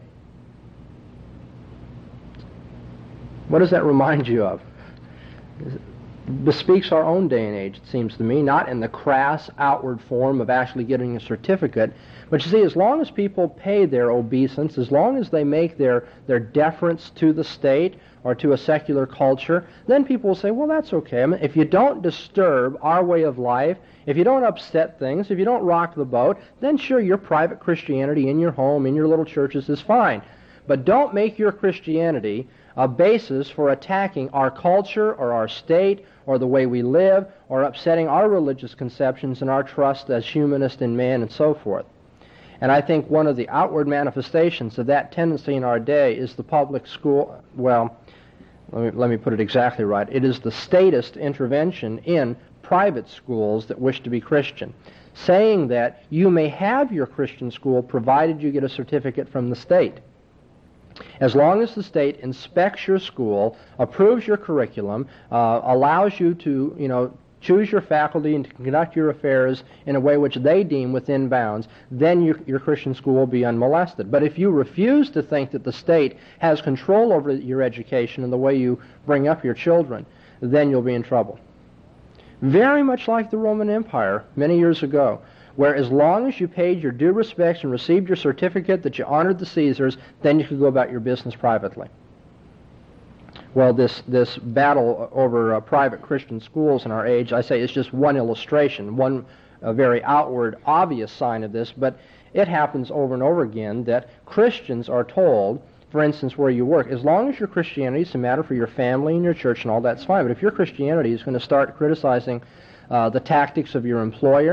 What does that remind you of? Bespeaks our own day and age, it seems to me, not in the crass outward form of actually getting a certificate, but you see, as long as people pay their obeisance, as long as they make their, their deference to the state or to a secular culture, then people will say, well, that's okay. I mean, if you don't disturb our way of life, if you don't upset things, if you don't rock the boat, then sure, your private Christianity in your home, in your little churches is fine. But don't make your Christianity a basis for attacking our culture or our state or the way we live or upsetting our religious conceptions and our trust as humanist in man and so forth. And I think one of the outward manifestations of that tendency in our day is the public school, well, let me, let me put it exactly right. It is the statist intervention in private schools that wish to be Christian, saying that you may have your Christian school provided you get a certificate from the state. As long as the state inspects your school, approves your curriculum, uh, allows you to, you know, choose your faculty and to conduct your affairs in a way which they deem within bounds, then your, your Christian school will be unmolested. But if you refuse to think that the state has control over your education and the way you bring up your children, then you'll be in trouble. Very much like the Roman Empire many years ago, where as long as you paid your due respects and received your certificate that you honored the Caesars, then you could go about your business privately. Well, this, this battle over uh, private Christian schools in our age, I say, is just one illustration, one uh, very outward, obvious sign of this, but it happens over and over again that Christians are told, for instance, where you work, as long as your Christianity is a matter for your family and your church and all, that's fine. But if your Christianity is going to start criticizing uh, the tactics of your employer,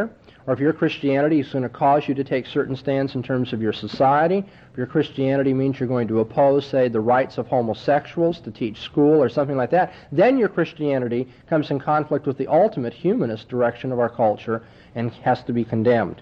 or if your Christianity is going to cause you to take certain stands in terms of your society, if your Christianity means you're going to oppose, say, the rights of homosexuals to teach school or something like that, then your Christianity comes in conflict with the ultimate humanist direction of our culture and has to be condemned.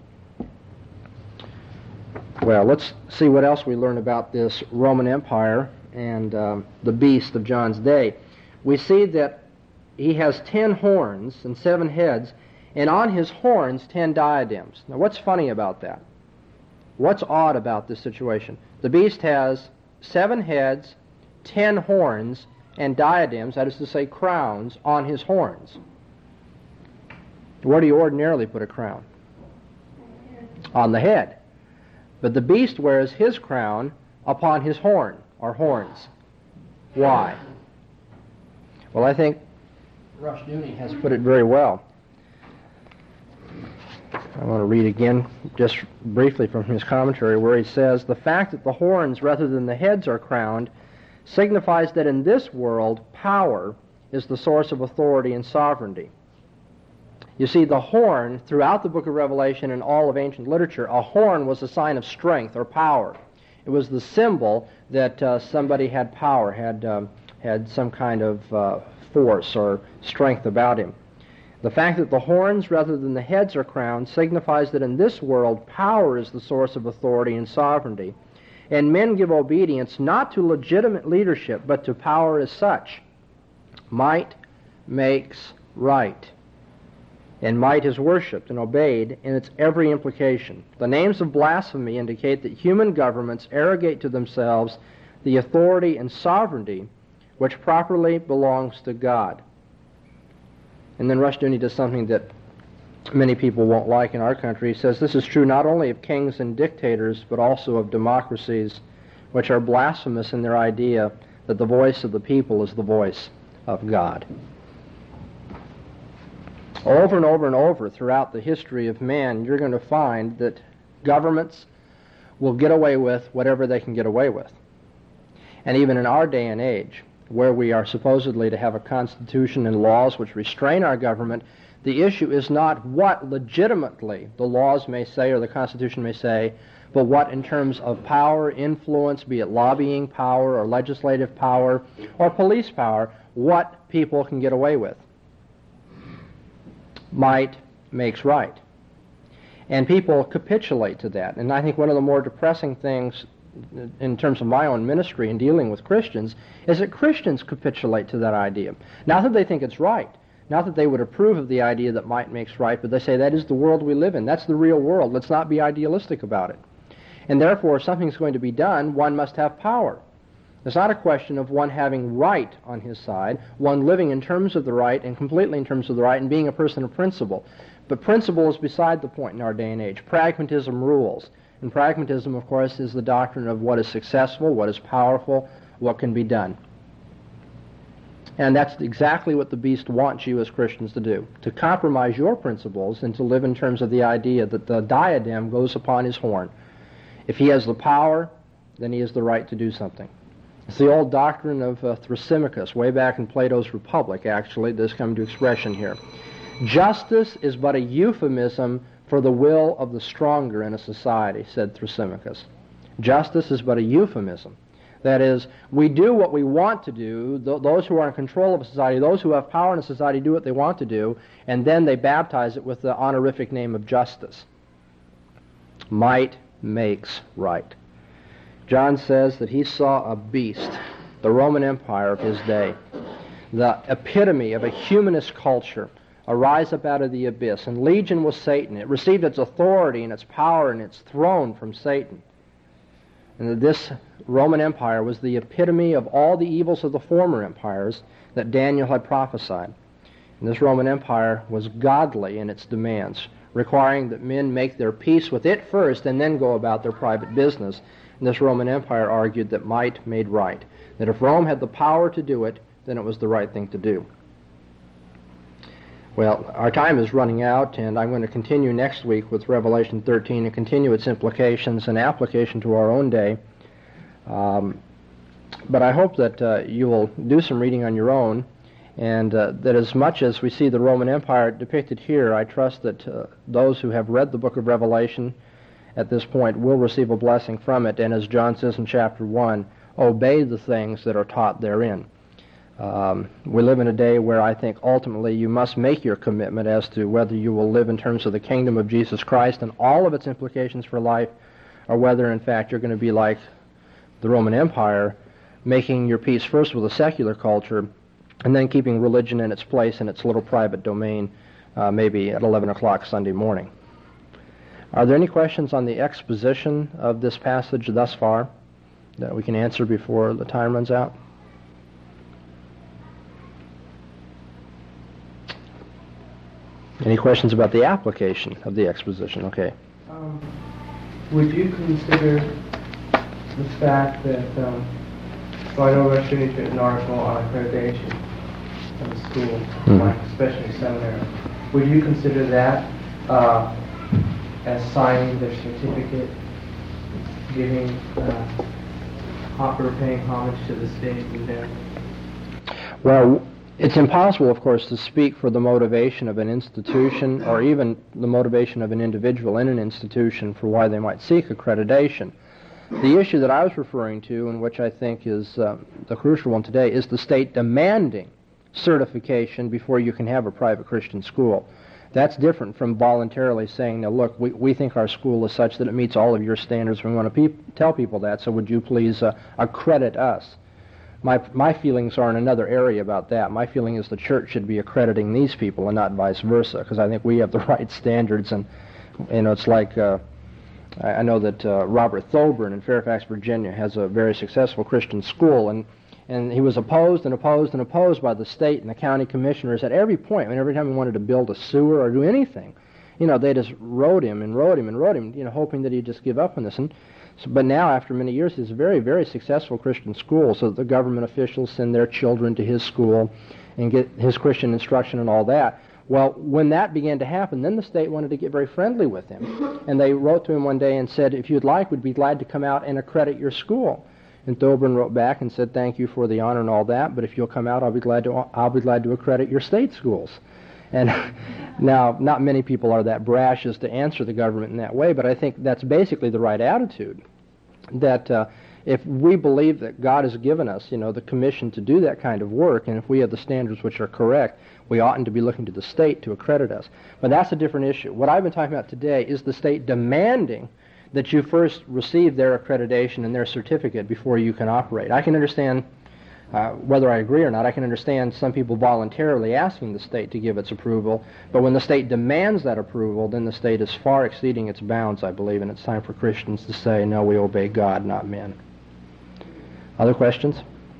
Well, let's see what else we learn about this Roman Empire and um, the beast of John's day. We see that he has ten horns and seven heads, and on his horns ten diadems. Now, what's funny about that? What's odd about this situation? The beast has seven heads, ten horns, and diadems, that is to say crowns, on his horns. Where do you ordinarily put a crown? On the head. But the beast wears his crown upon his horn, or horns. Why? Well, I think Rushdoony has put it very well. I want to read again, just briefly from his commentary, where he says, "The fact that the horns rather than the heads are crowned signifies that in this world power is the source of authority and sovereignty." You see, the horn, throughout the book of Revelation and all of ancient literature, a horn was a sign of strength or power. It was the symbol that uh, somebody had power, had, um, had some kind of uh, force or strength about him. The fact that the horns rather than the heads are crowned signifies that in this world power is the source of authority and sovereignty, and men give obedience not to legitimate leadership but to power as such. Might makes right, and might is worshipped and obeyed in its every implication. The names of blasphemy indicate that human governments arrogate to themselves the authority and sovereignty which properly belongs to God. And then Rushdoony does something that many people won't like in our country. He says this is true not only of kings and dictators, but also of democracies, which are blasphemous in their idea that the voice of the people is the voice of God. Over and over and over throughout the history of man, you're going to find that governments will get away with whatever they can get away with. And even in our day and age, where we are supposedly to have a constitution and laws which restrain our government, the issue is not what legitimately the laws may say or the Constitution may say, but what in terms of power, influence, be it lobbying power or legislative power or police power, what people can get away with. Might makes right. And people capitulate to that. And I think one of the more depressing things in terms of my own ministry in dealing with Christians is that Christians capitulate to that idea. Not that they think it's right, not that they would approve of the idea that might makes right, but they say that is the world we live in. That's the real world. Let's not be idealistic about it. And therefore, if something's going to be done, one must have power. It's not a question of one having right on his side, one living in terms of the right and completely in terms of the right and being a person of principle. But principle is beside the point in our day and age. Pragmatism rules. And pragmatism, of course, is the doctrine of what is successful, what is powerful, what can be done. And that's exactly what the beast wants you as Christians to do, to compromise your principles and to live in terms of the idea that the diadem goes upon his horn. If he has the power, then he has the right to do something. It's the old doctrine of uh, Thrasymachus, way back in Plato's Republic, actually, this comes to expression here. Justice is but a euphemism for the will of the stronger in a society, said Thrasymachus. Justice is but a euphemism. That is, we do what we want to do, th- those who are in control of a society, those who have power in a society do what they want to do, and then they baptize it with the honorific name of justice. Might makes right. John says that he saw a beast, the Roman Empire of his day, the epitome of a humanist culture, arise up out of the abyss, and legion was Satan. It received its authority and its power and its throne from Satan. And that this Roman Empire was the epitome of all the evils of the former empires that Daniel had prophesied. And this Roman Empire was godly in its demands, requiring that men make their peace with it first and then go about their private business. And this Roman Empire argued that might made right, that if Rome had the power to do it, then it was the right thing to do. Well, our time is running out, and I'm going to continue next week with Revelation thirteen and continue its implications and application to our own day. Um, but I hope that uh, you will do some reading on your own And uh, that as much as we see the Roman Empire depicted here, I trust that uh, those who have read the book of Revelation at this point will receive a blessing from it, and as John says in chapter one, obey the things that are taught therein. Um, we live in a day where I think ultimately you must make your commitment as to whether you will live in terms of the kingdom of Jesus Christ and all of its implications for life, or whether in fact you're going to be like the Roman Empire, making your peace first with a secular culture and then keeping religion in its place in its little private domain, uh, maybe at eleven o'clock Sunday morning. Are there any questions on the exposition of this passage thus far that we can answer before the time runs out? Any questions about the application of the exposition? Okay. Um, would you consider the fact that, um, so I know Rush Unity's written an article on accreditation in the school, Mm-hmm. like especially seminary. Would you consider that uh, as signing their certificate, giving, uh, or paying homage to the state and them? Well, it's impossible, of course, to speak for the motivation of an institution or even the motivation of an individual in an institution for why they might seek accreditation. The issue that I was referring to, and which I think is uh, the crucial one today, is the state demanding certification before you can have a private Christian school. That's different from voluntarily saying, now look, we, we think our school is such that it meets all of your standards. We want to pe- tell people that, so would you please uh, accredit us? My my feelings are in another area about that. My feeling is the church should be accrediting these people and not vice versa, because I think we have the right standards. And you know, it's like uh, I, I know that uh, Robert Thoburn in Fairfax, Virginia, has a very successful Christian school, and and he was opposed and opposed and opposed by the state and the county commissioners at every point. I mean, every time he wanted to build a sewer or do anything, you know, they just wrote him and wrote him and wrote him, you know, hoping that he'd just give up on this. And So, but now, after many years, it's a very, very successful Christian school, so the government officials send their children to his school and get his Christian instruction and all that. Well, when that began to happen, then the state wanted to get very friendly with him. And they wrote to him one day and said, if you'd like, we'd be glad to come out and accredit your school. And Thoburn wrote back and said, thank you for the honor and all that, but if you'll come out, I'll be glad to, I'll be glad to accredit your state schools. And now, not many people are that brash as to answer the government in that way, but I think that's basically the right attitude. That uh, if we believe that God has given us, you know, the commission to do that kind of work, and if we have the standards which are correct, we oughtn't to be looking to the state to accredit us. But that's a different issue. What I've been talking about today is the state demanding that you first receive their accreditation and their certificate before you can operate. I can understand, uh, whether I agree or not, I can understand some people voluntarily asking the state to give its approval, but when the state demands that approval, then the state is far exceeding its bounds, I believe, and it's time for Christians to say, no, we obey God, not men. Other questions?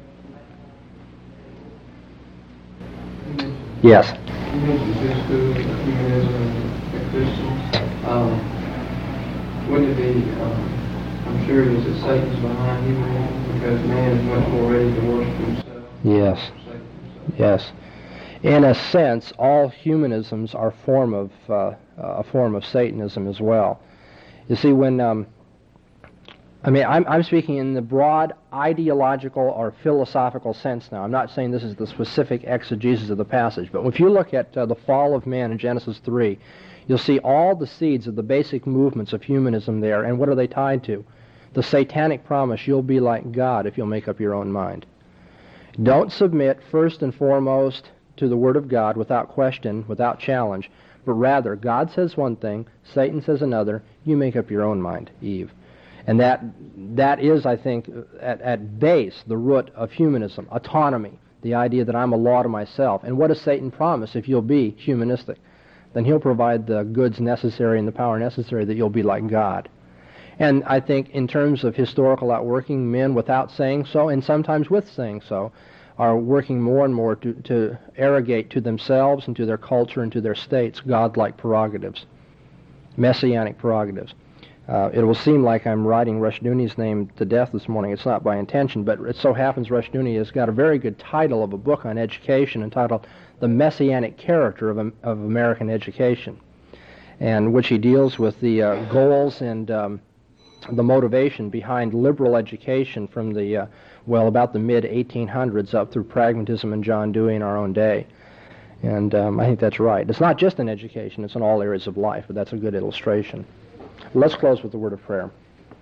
Yes. You mentioned two schools, humanism and Christians. Um, wouldn't it be, um, I'm sure it is that Satan's behind humanism because man is much more ready to worship himself. Yes. Satan himself. Yes. In a sense, all humanisms are form of uh, a form of Satanism as well. You see, when um, I mean, I'm, I'm speaking in the broad ideological or philosophical sense now. I'm not saying this is the specific exegesis of the passage, but if you look at uh, the fall of man in Genesis three, you'll see all the seeds of the basic movements of humanism there, and what are they tied to? The satanic promise, you'll be like God if you'll make up your own mind. Don't submit first and foremost to the Word of God without question, without challenge, but rather, God says one thing, Satan says another, you make up your own mind, Eve. And that that is, I think, at, at base, the root of humanism, autonomy, the idea that I'm a law to myself. And what does Satan promise if you'll be humanistic? Then he'll provide the goods necessary and the power necessary that you'll be like God. And I think in terms of historical outworking, men without saying so, and sometimes with saying so, are working more and more to, to arrogate to themselves and to their culture and to their states godlike prerogatives, messianic prerogatives. Uh, it will seem like I'm writing Rushdoony's name to death this morning. It's not by intention, but it so happens Rushdoony has got a very good title of a book on education entitled The Messianic Character of, of American Education, and which he deals with the uh, goals and um, the motivation behind liberal education from the uh, well, about the mid eighteen hundreds up through pragmatism and John Dewey in our own day. And um, I think that's right. It's not just in education, it's in all areas of life, but that's a good illustration. Let's close with a word of prayer.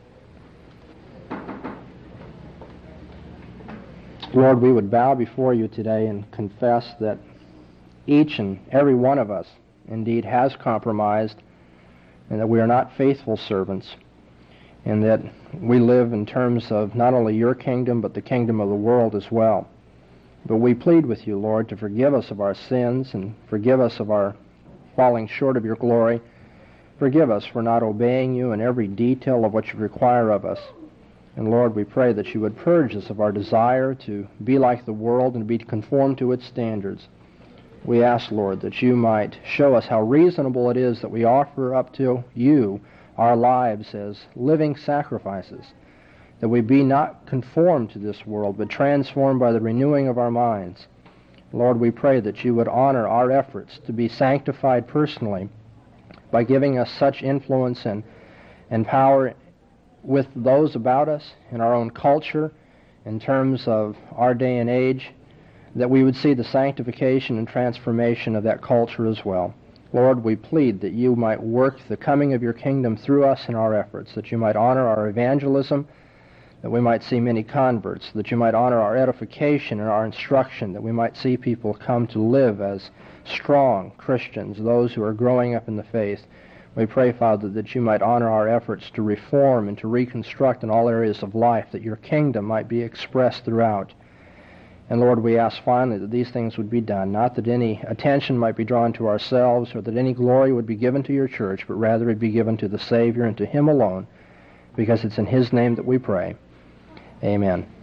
Lord, we would bow before you today and confess that each and every one of us indeed has compromised, and that we are not faithful servants, and that we live in terms of not only your kingdom, but the kingdom of the world as well. But we plead with you, Lord, to forgive us of our sins and forgive us of our falling short of your glory. Forgive us for not obeying you in every detail of what you require of us. And Lord, we pray that you would purge us of our desire to be like the world and be conformed to its standards. We ask, Lord, that you might show us how reasonable it is that we offer up to you our lives as living sacrifices, that we be not conformed to this world, but transformed by the renewing of our minds. Lord, we pray that you would honor our efforts to be sanctified personally by giving us such influence and, and power with those about us in our own culture, in terms of our day and age, that we would see the sanctification and transformation of that culture as well. Lord, we plead that you might work the coming of your kingdom through us in our efforts, that you might honor our evangelism, that we might see many converts, that you might honor our edification and our instruction, that we might see people come to live as strong Christians, those who are growing up in the faith. We pray, Father, that you might honor our efforts to reform and to reconstruct in all areas of life, that your kingdom might be expressed throughout. And Lord, we ask finally that these things would be done, not that any attention might be drawn to ourselves or that any glory would be given to your church, but rather it be given to the Savior and to him alone, because it's in his name that we pray. Amen.